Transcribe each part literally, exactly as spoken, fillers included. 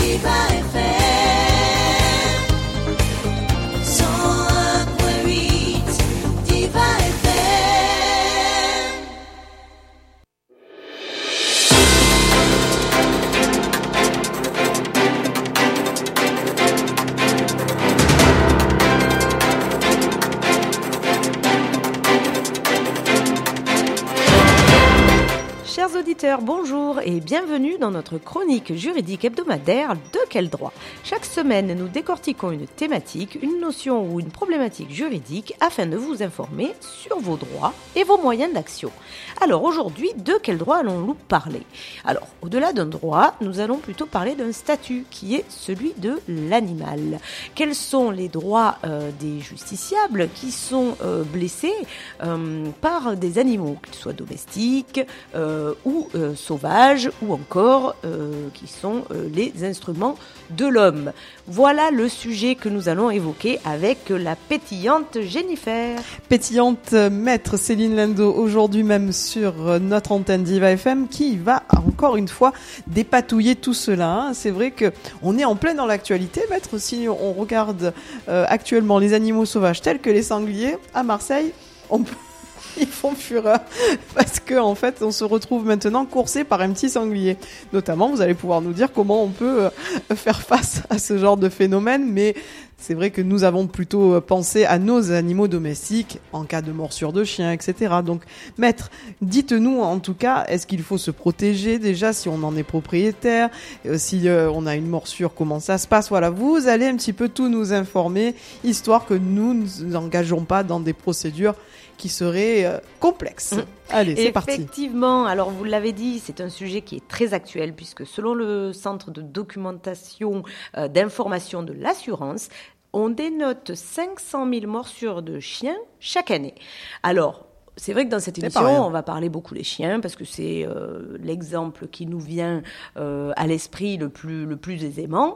Chers auditeurs, bonjour et bienvenue dans notre chronique juridique hebdomadaire De quel droit ? Chaque semaine, nous décortiquons une thématique, une notion ou une problématique juridique afin de vous informer sur vos droits et vos moyens d'action. Alors aujourd'hui, de quel droit allons-nous parler ? Alors, au-delà d'un droit, nous allons plutôt parler d'un statut qui est celui de l'animal. Quels sont les droits euh, des justiciables qui sont euh, blessés euh, par des animaux, qu'ils soient domestiques, euh, ou euh, sauvages, ou encore euh, qui sont euh, les instruments de l'homme. Voilà le sujet que nous allons évoquer avec la pétillante Jennifer. Pétillante maître Céline Lindo, aujourd'hui même sur notre antenne d'Iva F M, qui va encore une fois dépatouiller tout cela. C'est vrai que on est en plein dans l'actualité, maître. Si on regarde euh, actuellement les animaux sauvages tels que les sangliers à Marseille, on peut ils font fureur parce que en fait on se retrouve maintenant coursé par un petit sanglier. Notamment, vous allez pouvoir nous dire comment on peut faire face à ce genre de phénomène, mais c'est vrai que nous avons plutôt pensé à nos animaux domestiques en cas de morsure de chien, et cetera. Donc, maître, dites-nous en tout cas, est-ce qu'il faut se protéger déjà si on en est propriétaire, si euh, on a une morsure, comment ça se passe ? Voilà, vous allez un petit peu tout nous informer, histoire que nous ne nous engageons pas dans des procédures qui seraient euh, complexes. Mmh. Allez, c'est parti. Effectivement, alors vous l'avez dit, c'est un sujet qui est très actuel puisque selon le Centre de documentation euh, d'information de l'assurance, on dénote cinq cent mille morsures de chiens chaque année. Alors, c'est vrai que dans cette émission, on va parler beaucoup des chiens parce que c'est euh, l'exemple qui nous vient euh, à l'esprit le plus, le plus aisément.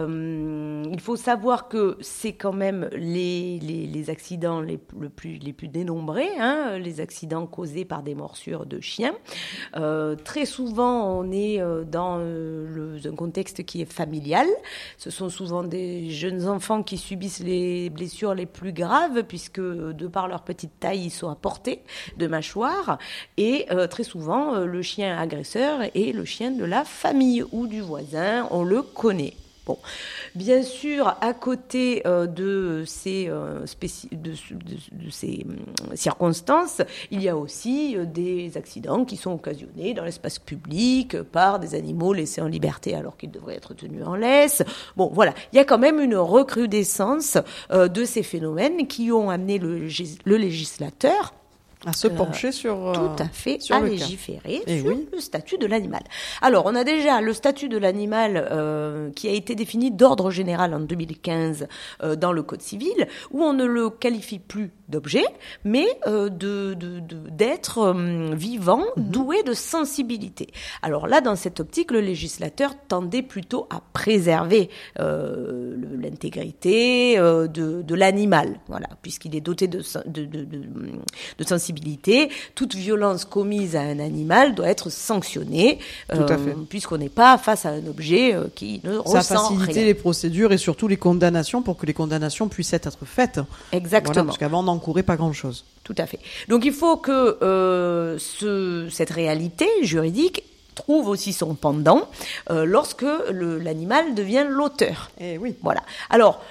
Euh, il faut savoir que c'est quand même les, les, les accidents les, le plus, les plus dénombrés, hein, les accidents causés par des morsures de chiens. Euh, très souvent, on est euh, dans euh, le, un contexte qui est familial. Ce sont souvent des jeunes enfants qui subissent les blessures les plus graves puisque, de par leur petite taille, ils sont à portée de mâchoire et euh, très souvent euh, le chien agresseur est le chien de la famille ou du voisin, on le connaît. Bon, bien sûr, à côté euh, de ces, euh, spéci- de, de, de ces euh, circonstances, il y a aussi euh, des accidents qui sont occasionnés dans l'espace public euh, par des animaux laissés en liberté alors qu'ils devraient être tenus en laisse. Bon, voilà, il y a quand même une recrudescence euh, de ces phénomènes qui ont amené le, le législateur à se pencher euh, sur euh, tout à fait sur à le légiférer cas. sur oui. le statut de l'animal. Alors, on a déjà le statut de l'animal euh, qui a été défini d'ordre général en deux mille quinze euh, dans le Code civil, où on ne le qualifie plus d'objet, mais euh, de, de, de d'être euh, vivant, mm-hmm. doué de sensibilité. Alors là, dans cette optique, le législateur tendait plutôt à préserver euh, le, l'intégrité euh, de, de l'animal, voilà, puisqu'il est doté de, de, de, de, de sensibilité. Toute violence commise à un animal doit être sanctionnée, Tout à fait. Euh, puisqu'on n'est pas face à un objet euh, qui ne Ça ressent facilite rien. les procédures et surtout les condamnations pour que les condamnations puissent être faites. Exactement. Voilà, parce qu'avant, on n'encourait pas grand-chose. Tout à fait. Donc il faut que euh, ce, cette réalité juridique trouve aussi son pendant euh, lorsque le, l'animal devient l'auteur. Eh oui. Voilà. Alors,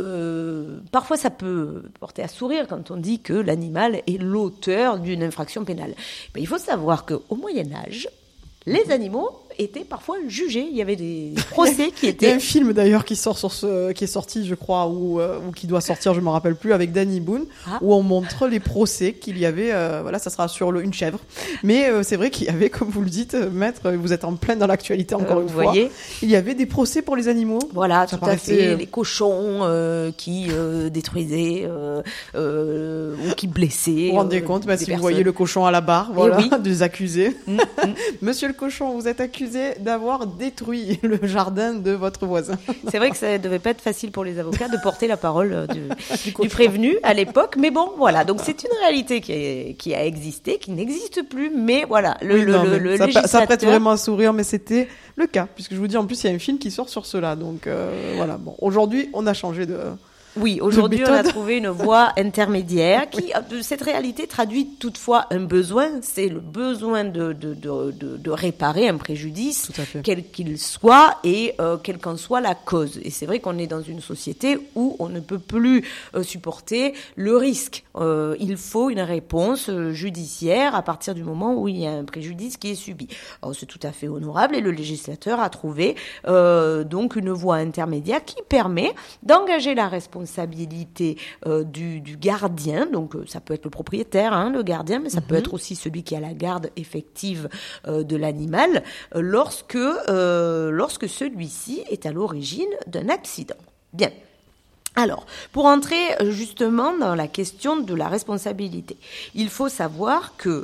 Euh, parfois ça peut porter à sourire quand on dit que l'animal est l'auteur d'une infraction pénale. Mais il faut savoir qu'au Moyen-Âge, les animaux étaient parfois jugés. Il y avait des procès qui étaient... Il y a un film d'ailleurs qui sort sur ce, qui est sorti, je crois, ou, euh, ou qui doit sortir, je me rappelle plus, avec Danny Boone, ah. où on montre les procès qu'il y avait. Euh, voilà, ça sera sur le, une chèvre. Mais euh, c'est vrai qu'il y avait, comme vous le dites, maître, vous êtes en plein dans l'actualité encore euh, une vous fois. Voyez Il y avait des procès pour les animaux. Voilà, ça tout à fait. Les cochons euh, qui euh, détruisaient euh, euh, ou qui blessaient. Vous vous rendez euh, compte, bah, si personnes. vous voyez le cochon à la barre, voilà, oui. des accusés. Mmh, mmh. Monsieur le cochon, vous êtes accusé accusé d'avoir détruit le jardin de votre voisin. C'est vrai que ça devait pas être facile pour les avocats de porter la parole du, du, du prévenu à l'époque, mais bon, voilà. Donc c'est une réalité qui, est, qui a existé, qui n'existe plus, mais voilà. Le, oui, le, non, le, mais le ça, législateur... ça prête vraiment à sourire, mais c'était le cas, puisque je vous dis, en plus, il y a un film qui sort sur cela. Donc euh, voilà. Bon, aujourd'hui, on a changé de. Oui, aujourd'hui, on a trouvé une voie intermédiaire qui, cette réalité traduit toutefois un besoin, c'est le besoin de, de, de, de, de réparer un préjudice, quel qu'il soit et euh, quelle qu'en soit la cause. Et c'est vrai qu'on est dans une société où on ne peut plus euh, supporter le risque. Euh, il faut une réponse judiciaire à partir du moment où il y a un préjudice qui est subi. Alors, c'est tout à fait honorable et le législateur a trouvé euh, donc une voie intermédiaire qui permet d'engager la responsabilité responsabilité euh, du, du gardien, donc euh, ça peut être le propriétaire, hein, le gardien, mais ça mm-hmm. peut être aussi celui qui a la garde effective euh, de l'animal, euh, lorsque, euh, lorsque celui-ci est à l'origine d'un accident. Bien. Alors, pour entrer justement dans la question de la responsabilité, il faut savoir que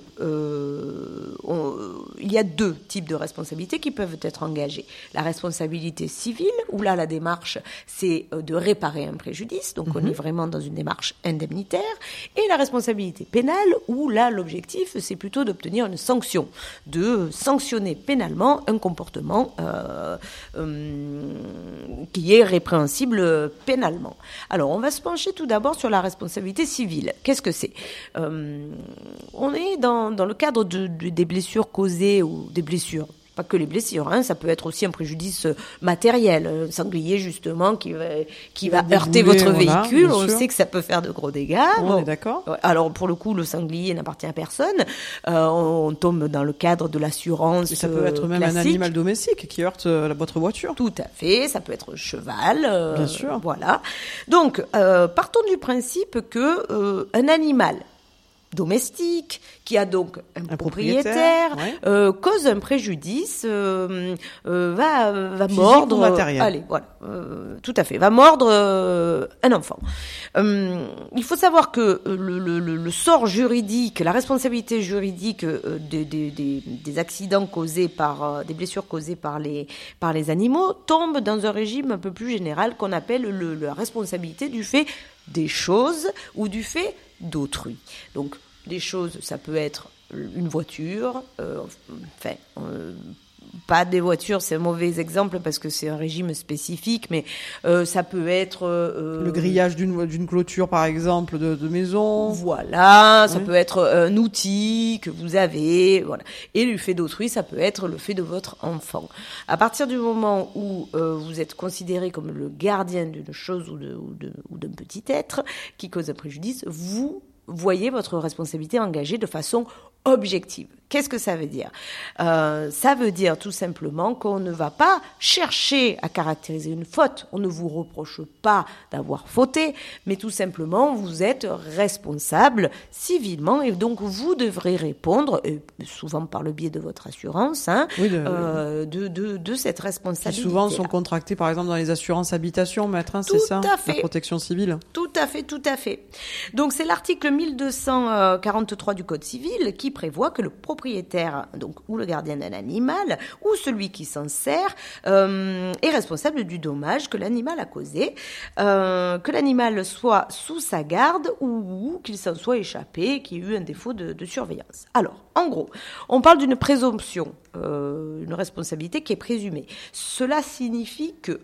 euh, on, il y a deux types de responsabilités qui peuvent être engagées. La responsabilité civile, où là la démarche c'est de réparer un préjudice, donc mm-hmm. on est vraiment dans une démarche indemnitaire, et la responsabilité pénale, où là l'objectif c'est plutôt d'obtenir une sanction, de sanctionner pénalement un comportement euh, euh, qui est répréhensible pénalement. Alors, on va se pencher tout d'abord sur la responsabilité civile. Qu'est-ce que c'est ? euh, On est dans, dans le cadre de, de, des blessures causées ou des blessures. Pas que les blessures, hein, ça peut être aussi un préjudice matériel, un sanglier justement qui va, qui va heurter votre voilà, véhicule, on sûr. sait que ça peut faire de gros dégâts. On bon. est d'accord. Alors pour le coup, le sanglier n'appartient à personne, euh, on tombe dans le cadre de l'assurance classique. Ça peut être même classique. Un animal domestique qui heurte euh, votre voiture. Tout à fait, ça peut être un cheval. Euh, Bien sûr. Voilà. Donc, euh, partons du principe que euh, un animal domestique, qui a donc un, un propriétaire, propriétaire ouais. euh, cause un préjudice, euh, euh, va, va Physique mordre, ou matériel. allez, voilà, euh, tout à fait, va mordre euh, un enfant. Euh, il faut savoir que le, le, le sort juridique, la responsabilité juridique euh, des, des, des, des accidents causés par, euh, des blessures causées par les, par les animaux tombe dans un régime un peu plus général qu'on appelle le, la responsabilité du fait des choses ou du fait d'autrui. Donc, des choses, ça peut être une voiture, euh, enfin, euh, pas des voitures, c'est un mauvais exemple parce que c'est un régime spécifique, mais euh, ça peut être... Euh, le grillage d'une, d'une clôture, par exemple, de, de maison. Voilà, ça oui. peut être un outil que vous avez, voilà. Et le fait d'autrui, ça peut être le fait de votre enfant. À partir du moment où euh, vous êtes considéré comme le gardien d'une chose ou, de, ou, de, ou d'un petit être qui cause un préjudice, vous voyez votre responsabilité engagée de façon objective. Qu'est-ce que ça veut dire ? euh, Ça veut dire tout simplement qu'on ne va pas chercher à caractériser une faute. On ne vous reproche pas d'avoir fauté, mais tout simplement vous êtes responsable civilement et donc vous devrez répondre, et souvent par le biais de votre assurance, hein, oui, de, euh, de, de, de cette responsabilité. Qui souvent sont contractés par exemple dans les assurances habitation, maître, hein, c'est ça ? Tout à fait. La protection civile. Tout à fait, tout à fait. Donc c'est l'article mille deux cent quarante-trois du Code civil qui prévoit que le propriétaire, donc ou le gardien d'un animal, ou celui qui s'en sert, euh, est responsable du dommage que l'animal a causé, euh, que l'animal soit sous sa garde ou, ou qu'il s'en soit échappé, qu'il y ait eu un défaut de, de surveillance. Alors, en gros, on parle d'une présomption, euh, une responsabilité qui est présumée. Cela signifie que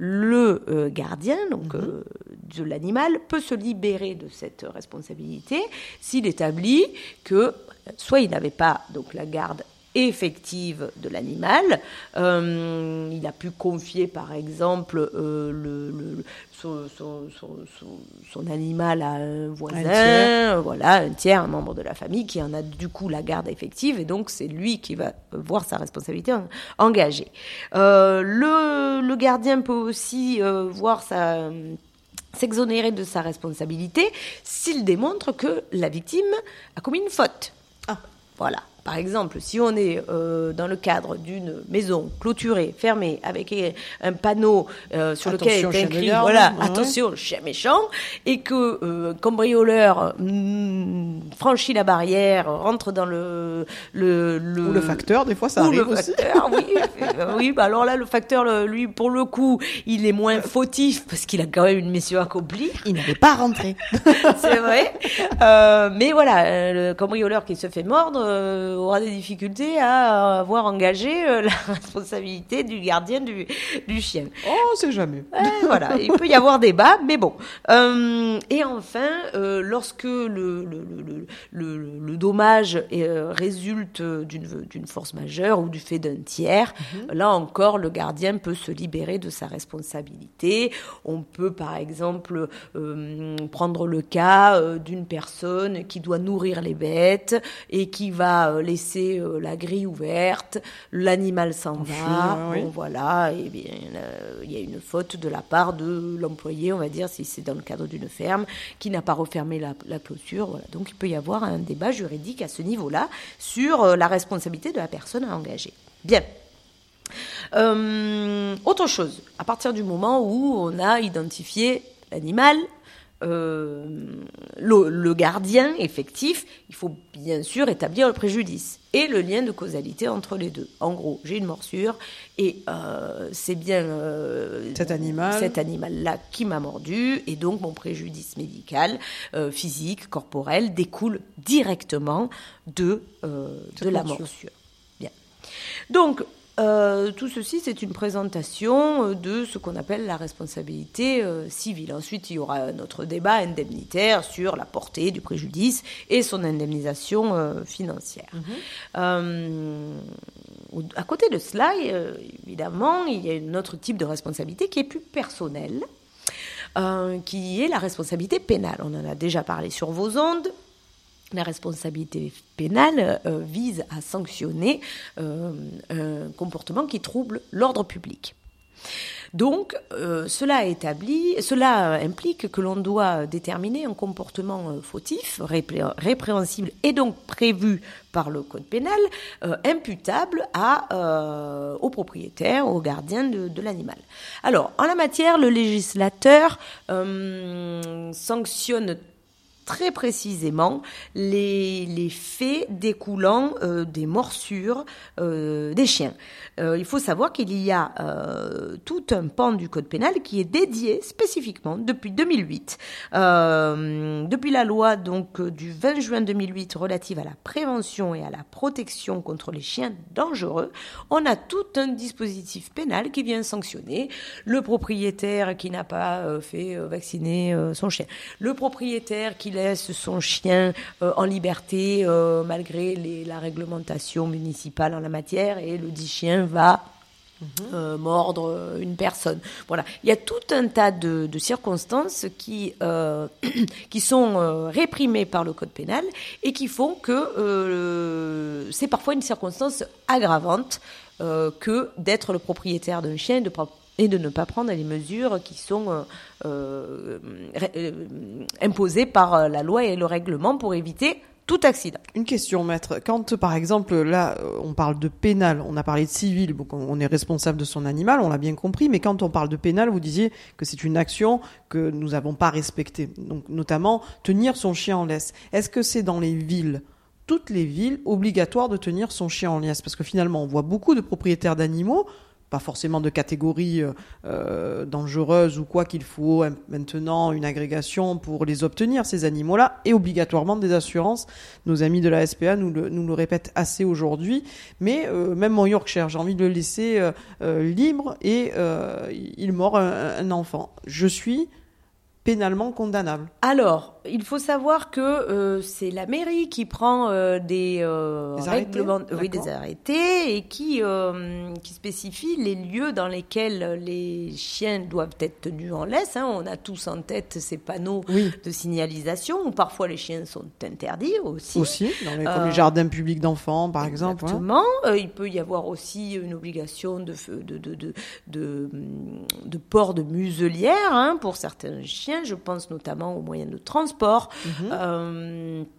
le euh, gardien donc, mmh. euh, de l'animal peut se libérer de cette responsabilité s'il établit que soit il n'avait pas donc, la garde effective de l'animal, euh, il a pu confier par exemple euh, le, le, son, son, son, son, son animal à un voisin, un tiers. voilà, un tiers, un membre de la famille qui en a du coup la garde effective et donc c'est lui qui va voir sa responsabilité en, engagée. Euh, le, le gardien peut aussi euh, voir sa... s'exonérer de sa responsabilité s'il démontre que la victime a commis une faute. Ah. Voilà. par exemple, si on est euh, dans le cadre d'une maison clôturée, fermée, avec un panneau euh, sur attention, lequel est écrit « voilà, ouais. attention, chien méchant », et que euh, cambrioleur mm, franchit la barrière, rentre dans le... le, le ou le facteur, des fois ça ou arrive le aussi. Facteur, oui, euh, oui bah alors là, le facteur, lui, pour le coup, il est moins fautif, parce qu'il a quand même une mission accomplie. Il n'avait pas rentré. C'est vrai. Euh, mais voilà, le cambrioleur qui se fait mordre euh, aura des difficultés à avoir engagé euh, la responsabilité du gardien du, du chien. Oh, c'est jamais. Ouais, voilà, il peut y avoir débat, mais bon. Euh, et enfin, euh, lorsque le, le, le, le, le, le dommage est, euh, résulte d'une, d'une force majeure ou du fait d'un tiers, mm-hmm. là encore, le gardien peut se libérer de sa responsabilité. On peut, par exemple, euh, prendre le cas euh, d'une personne qui doit nourrir les bêtes et qui va euh, laisser euh, la grille ouverte, l'animal s'en va, oui, oui. Bon, voilà, et bien euh, il y a une faute de la part de l'employé, on va dire, si c'est dans le cadre d'une ferme, qui n'a pas refermé la, la clôture, voilà. Donc il peut y avoir un débat juridique à ce niveau-là sur euh, la responsabilité de la personne à engager. Bien. Euh, autre chose, à partir du moment où on a identifié l'animal, Euh, le, le gardien effectif, il faut bien sûr établir le préjudice et le lien de causalité entre les deux. En gros, j'ai une morsure et euh, c'est bien euh, cet animal, cet animal-là qui m'a mordu, et donc mon préjudice médical, euh, physique, corporel, découle directement de, euh, de la morsure. Bien. Donc, Euh, tout ceci, c'est une présentation de ce qu'on appelle la responsabilité euh, civile. Ensuite, il y aura un autre débat indemnitaire sur la portée du préjudice et son indemnisation euh, financière. Mmh. Euh, à côté de cela, euh, évidemment, il y a un autre type de responsabilité qui est plus personnelle, euh, qui est la responsabilité pénale. On en a déjà parlé sur vos ondes. La responsabilité pénale euh, vise à sanctionner euh, un comportement qui trouble l'ordre public. Donc, euh, cela, établit, cela implique que l'on doit déterminer un comportement euh, fautif, répré- répréhensible et donc prévu par le code pénal, euh, imputable à, euh, au propriétaire, au gardien de, de l'animal. Alors, en la matière, le législateur euh, sanctionne très précisément les, les faits découlant euh, des morsures euh, des chiens. Euh, il faut savoir qu'il y a euh, tout un pan du code pénal qui est dédié spécifiquement depuis deux mille huit, euh, depuis la loi donc du vingt juin deux mille huit relative à la prévention et à la protection contre les chiens dangereux. On a tout un dispositif pénal qui vient sanctionner le propriétaire qui n'a pas euh, fait euh, vacciner euh, son chien, le propriétaire qui laisse son chien euh, en liberté euh, malgré les, la réglementation municipale en la matière, et le dit chien va mmh. euh, mordre une personne. Voilà, il y a tout un tas de, de circonstances qui euh, qui sont euh, réprimées par le code pénal et qui font que euh, c'est parfois une circonstance aggravante euh, que d'être le propriétaire d'un chien, de et de ne pas prendre les mesures qui sont euh, euh, euh, imposées par la loi et le règlement pour éviter tout accident. Une question, maître. Quand, par exemple, là, on parle de pénal, on a parlé de civil, donc on est responsable de son animal, on l'a bien compris, mais quand on parle de pénal, vous disiez que c'est une action que nous n'avons pas respectée. Donc, notamment, tenir son chien en laisse. Est-ce que c'est dans les villes, toutes les villes, obligatoire de tenir son chien en laisse? Parce que finalement, on voit beaucoup de propriétaires d'animaux, pas forcément de catégorie euh, dangereuse ou quoi, qu'il faut maintenant une agrégation pour les obtenir, ces animaux-là, et obligatoirement des assurances. Nos amis de la S P A nous le, nous le répètent assez aujourd'hui, mais euh, même mon Yorkshire, j'ai envie de le laisser euh, euh, libre et euh, il mord un, un enfant. Je suis pénalement condamnable. Alors, il faut savoir que euh, c'est la mairie qui prend euh, des, euh, des règlements, arrêtés, oui, des arrêtés et qui euh, qui spécifie les lieux dans lesquels les chiens doivent être tenus en laisse. Hein. On a tous en tête ces panneaux oui. de signalisation où parfois les chiens sont interdits aussi. Aussi, dans les, comme euh, les jardins publics d'enfants, par exemple. Exactement. Hein. Euh, il peut y avoir aussi une obligation de de de de de, de port de muselière hein, pour certains chiens. Je pense notamment aux moyens de transport. Mmh. Euh,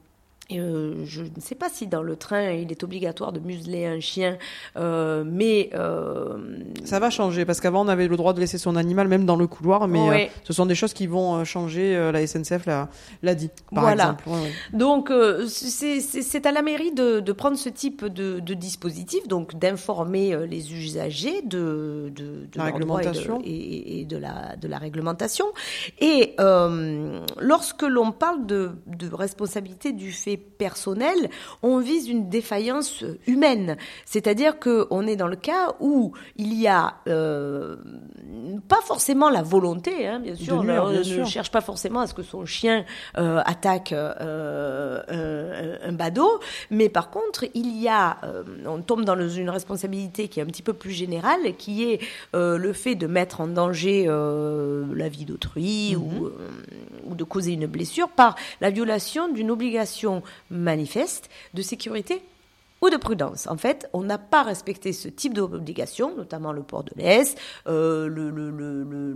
Euh, je ne sais pas si dans le train il est obligatoire de museler un chien, euh, mais euh... ça va changer parce qu'avant on avait le droit de laisser son animal même dans le couloir, mais ouais. euh, ce sont des choses qui vont changer. Euh, la S N C F l'a, l'a dit, par voilà. exemple. Ouais, ouais. Donc euh, c'est, c'est, c'est à la mairie de, de prendre ce type de, de dispositif, donc d'informer euh, les usagers de, de, de la réglementation et de, et, et de la de la réglementation. Et euh, lorsque l'on parle de, de responsabilité du fait personnel, on vise une défaillance humaine. C'est-à-dire qu'on est dans le cas où il y a euh, pas forcément la volonté, hein, bien sûr, nuire, on bien ne sûr. cherche pas forcément à ce que son chien euh, attaque euh, un, un badaud, mais par contre, il y a, euh, on tombe dans le, une responsabilité qui est un petit peu plus générale, qui est euh, le fait de mettre en danger euh, la vie d'autrui, mm-hmm. ou, euh, ou de causer une blessure par la violation d'une obligation manifeste de sécurité ou de prudence. En fait, on n'a pas respecté ce type d'obligation, notamment le port de laisse, euh, le, le, le, le,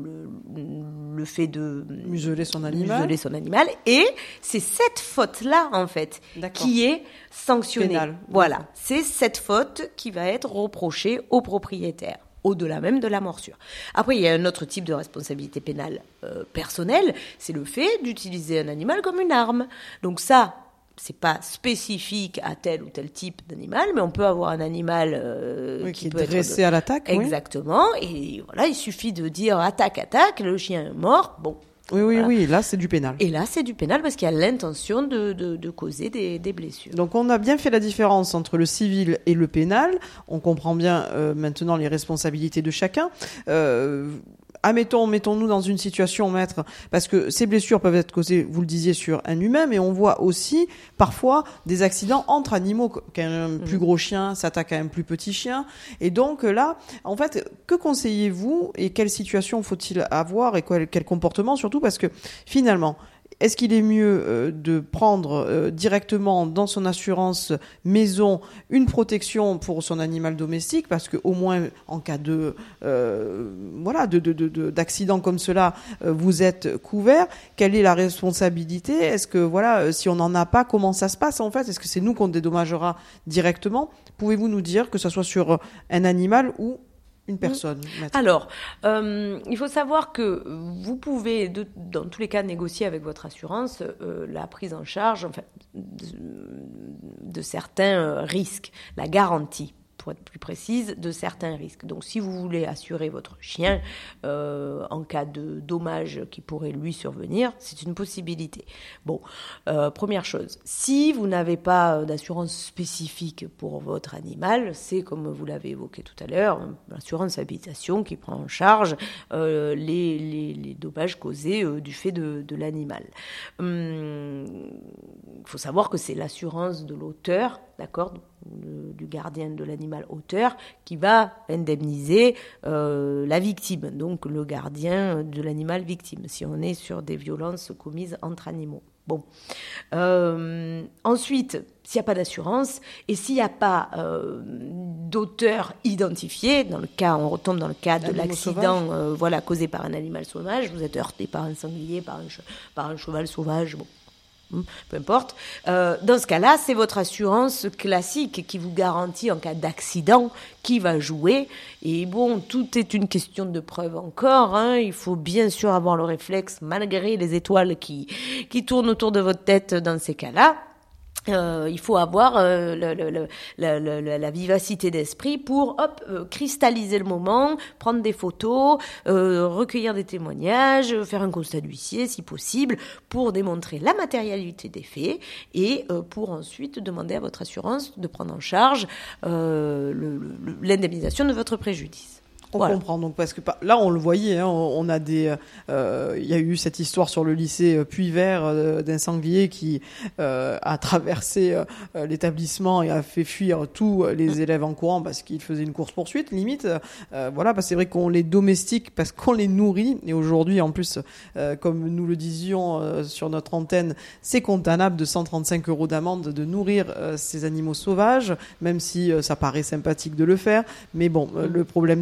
le fait de museler son animal. Museler son animal. Et c'est cette faute-là, en fait, D'accord. qui est sanctionnée. Pénale. Voilà. D'accord. C'est cette faute qui va être reprochée au propriétaire, au-delà même de la morsure. Après, il y a un autre type de responsabilité pénale euh, personnelle, c'est le fait d'utiliser un animal comme une arme. Donc ça, c'est pas spécifique à tel ou tel type d'animal, mais on peut avoir un animal euh, oui, qui, qui peut est dressé être à l'attaque. Exactement. Oui. Et voilà, il suffit de dire attaque, attaque, le chien est mort. Bon. Oui, oui, voilà. oui. Là, c'est du pénal. Et là, c'est du pénal parce qu'il y a l'intention de, de, de causer des, des blessures. Donc, on a bien fait la différence entre le civil et le pénal. On comprend bien euh, maintenant les responsabilités de chacun. Euh, Admettons, mettons-nous dans une situation, maître, parce que ces blessures peuvent être causées, vous le disiez, sur un humain, mais on voit aussi parfois des accidents entre animaux, qu'un plus gros chien s'attaque à un plus petit chien. Et donc là, en fait, que conseillez-vous et quelle situation faut-il avoir et quel, quel comportement surtout, parce que finalement, est-ce qu'il est mieux euh, de prendre euh, directement dans son assurance maison une protection pour son animal domestique, parce que au moins en cas de euh, voilà de, de, de d'accident comme cela, euh, vous êtes couvert. Quelle est la responsabilité? Est-ce que voilà, si on n'en a pas, comment ça se passe en fait? Est-ce que c'est nous qu'on dédommagera directement? Pouvez-vous nous dire que ça soit sur un animal ou une personne? Maître. Alors, euh, il faut savoir que vous pouvez, de, dans tous les cas, négocier avec votre assurance euh, la prise en charge enfin, de, de certains risques, la garantie, pour être plus précise, de certains risques. Donc, si vous voulez assurer votre chien euh, en cas de dommages qui pourraient lui survenir, c'est une possibilité. Bon, euh, première chose, si vous n'avez pas d'assurance spécifique pour votre animal, c'est, comme vous l'avez évoqué tout à l'heure, l'assurance habitation qui prend en charge euh, les, les, les dommages causés euh, du fait de, de l'animal. Hum, il faut savoir que c'est l'assurance de l'auteur, d'accord, du gardien de l'animal auteur, qui va indemniser euh, la victime, donc le gardien de l'animal victime, si on est sur des violences commises entre animaux. Bon. Euh, ensuite, s'il n'y a pas d'assurance et s'il n'y a pas euh, d'auteur identifié, dans le cas, on retombe dans le cas de Animal l'accident euh, voilà, causé par un animal sauvage, vous êtes heurté par un sanglier, par un, che- par un cheval sauvage, bon. Peu importe. Euh, dans ce cas-là, c'est votre assurance classique qui vous garantit en cas d'accident qui va jouer. Et bon, tout est une question de preuve encore. Hein. Il faut bien sûr avoir le réflexe, malgré les étoiles qui, qui tournent autour de votre tête dans ces cas-là. Euh, il faut avoir euh, le, le, le, le, le, la vivacité d'esprit pour hop euh, cristalliser le moment, prendre des photos, euh, recueillir des témoignages, faire un constat d'huissier si possible, pour démontrer la matérialité des faits et euh, pour ensuite demander à votre assurance de prendre en charge euh, le, le, l'indemnisation de votre préjudice. On Voilà. comprend donc parce que là on le voyait, hein, on a des, euh, il y a eu cette histoire sur le lycée Puy-Vert euh, d'un sanglier qui euh, a traversé euh, l'établissement et a fait fuir tous les élèves en courant parce qu'il faisait une course poursuite limite. Euh, voilà, parce que c'est vrai qu'on les domestique parce qu'on les nourrit et aujourd'hui en plus, euh, comme nous le disions euh, sur notre antenne, c'est condamnable de cent trente-cinq euros d'amende de nourrir euh, ces animaux sauvages, même si euh, ça paraît sympathique de le faire, mais bon, euh, le problème de les nourrir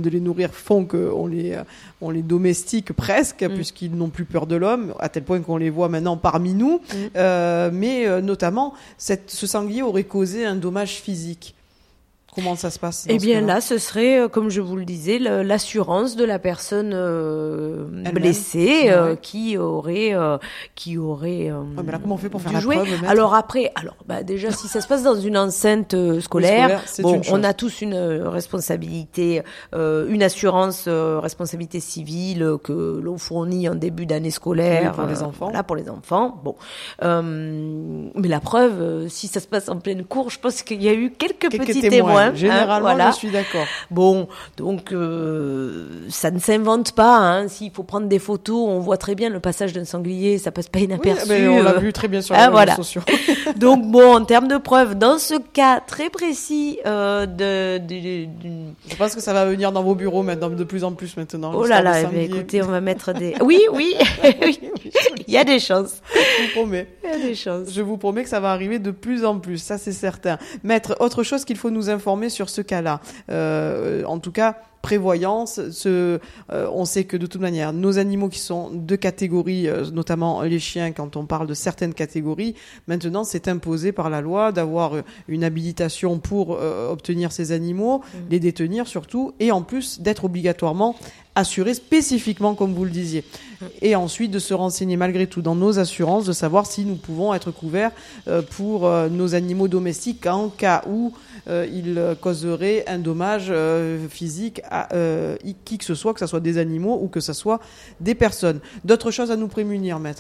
découvrir font qu'on les, on les domestique presque, mmh. puisqu'ils n'ont plus peur de l'homme, à tel point qu'on les voit maintenant parmi nous. Mmh. Euh, mais euh, notamment, cette, ce sanglier aurait causé un dommage physique. Comment ça se passe? Eh bien là, ce serait, comme je vous le disais, l'assurance de la personne euh, blessée euh, ouais. qui aurait, euh, qui aurait. Euh, ouais, mais là, comment on fait pour faire la jouer preuve, alors après, alors bah déjà, si ça se passe dans une enceinte euh, scolaire, scolaire bon, on a tous une responsabilité, euh, une assurance euh, responsabilité civile que l'on fournit en début d'année scolaire oui, pour les enfants. Là, pour les enfants. Bon, euh, mais la preuve, euh, si ça se passe en pleine cour, je pense qu'il y a eu quelques, quelques petits témoins. témoins Généralement, hein, voilà. je suis d'accord. Bon, donc euh, ça ne s'invente pas. Hein. S'il faut prendre des photos, on voit très bien le passage d'un sanglier, ça passe pas inaperçu. Oui, mais on l'a vu très bien sur les ah, réseaux voilà. sociaux. Donc bon, en termes de preuves, dans ce cas très précis, euh, de, de, de, je pense que ça va venir dans vos bureaux maintenant de plus en plus maintenant. Oh là là, mais écoutez, on va mettre des. Oui, oui, oui. Il y a des chances. Je vous promets. Il y a des chances. Je vous promets que ça va arriver de plus en plus, ça c'est certain. Maître, autre chose qu'il faut nous informer sur ce cas-là. Euh, en tout cas, prévoyance. Ce, euh, on sait que de toute manière, nos animaux qui sont de catégorie, euh, notamment les chiens, quand on parle de certaines catégories, maintenant c'est imposé par la loi d'avoir une habilitation pour euh, obtenir ces animaux, mmh. les détenir surtout, et en plus d'être obligatoirement assuré spécifiquement, comme vous le disiez. Et ensuite, de se renseigner malgré tout dans nos assurances, de savoir si nous pouvons être couverts euh, pour euh, nos animaux domestiques en cas où euh, ils causeraient un dommage euh, physique à euh, qui que ce soit, que ce soit des animaux ou que ce soit des personnes. D'autres choses à nous prémunir, maître ?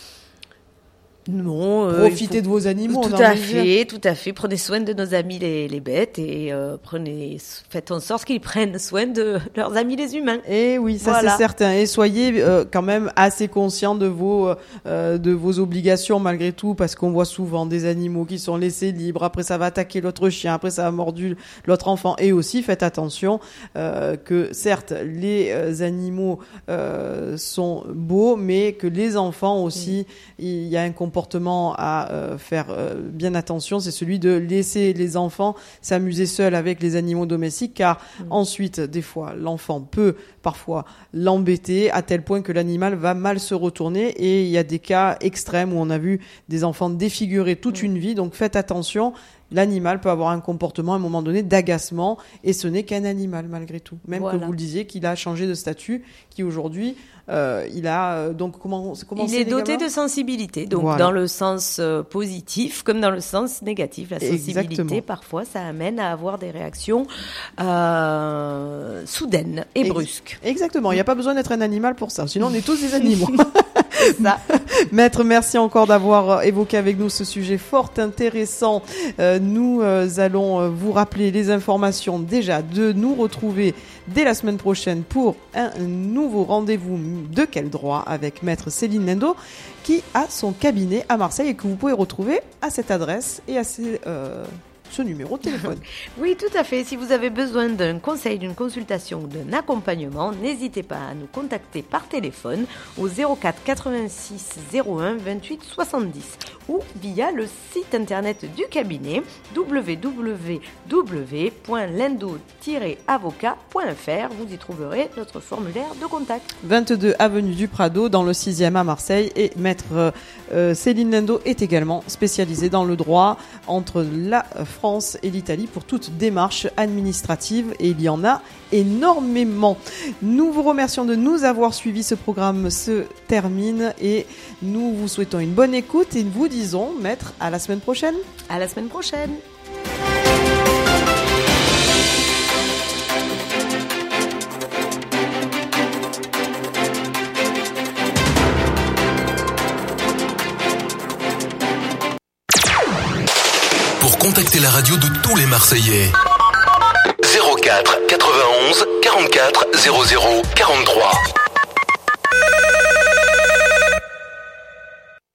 Non, euh, profitez faut... de vos animaux. Tout à fait, tout à fait. Prenez soin de nos amis les, les bêtes et euh, prenez, faites en sorte qu'ils prennent soin de leurs amis les humains. Et oui, ça voilà. c'est certain. Et soyez euh, quand même assez conscients de vos euh, de vos obligations malgré tout, parce qu'on voit souvent des animaux qui sont laissés libres. Après, ça va attaquer l'autre chien. Après, ça va mordu l'autre enfant. Et aussi, faites attention euh, que certes les euh, animaux euh, sont beaux, mais que les enfants aussi, mmh. il y a un comportement comportement à euh, faire euh, bien attention, c'est celui de laisser les enfants s'amuser seuls avec les animaux domestiques, car mmh. ensuite, des fois, l'enfant peut parfois l'embêter à tel point que l'animal va mal se retourner, et il y a des cas extrêmes où on a vu des enfants défigurer toute mmh. une vie, donc faites attention. L'animal peut avoir un comportement à un moment donné d'agacement, et ce n'est qu'un animal malgré tout. Même voilà. que vous le disiez, qu'il a changé de statut, qui aujourd'hui, euh, il a euh, donc comment comment il est doté de sensibilité, donc voilà. dans le sens euh, positif comme dans le sens négatif. La sensibilité, Exactement. parfois, ça amène à avoir des réactions euh, soudaines et Ex- brusques. Exactement. Il n'y a pas besoin d'être un animal pour ça. Sinon, on est tous des animaux. C'est ça. Maître, merci encore d'avoir évoqué avec nous ce sujet fort intéressant. Euh, nous euh, allons vous rappeler les informations déjà de nous retrouver dès la semaine prochaine pour un nouveau rendez-vous de Quel droit avec Maître Céline Lindo, qui a son cabinet à Marseille et que vous pouvez retrouver à cette adresse et à ces, euh, ce numéro de téléphone. Oui, tout à fait. Si vous avez besoin d'un conseil, d'une consultation ou d'un accompagnement, n'hésitez pas à nous contacter par téléphone au zéro quatre quatre-vingt-six zéro un vingt-huit soixante-dix ou via le site internet du cabinet w w w point lindo tiret avocat point f r. Vous y trouverez notre formulaire de contact. vingt-deux avenue du Prado dans le sixième à Marseille, et Maître euh, Céline Lindo est également spécialisée dans le droit entre la France et l'Italie pour toute démarche administrative, et il y en a énormément. Nous vous remercions de nous avoir suivis. Ce programme se termine et nous vous souhaitons une bonne écoute et vous disons, Maître, à la semaine prochaine. À la semaine prochaine. Pour contacter la radio de tous les Marseillais, zéro quatre quatre-vingt-onze quarante-quatre zéro zéro quarante-trois.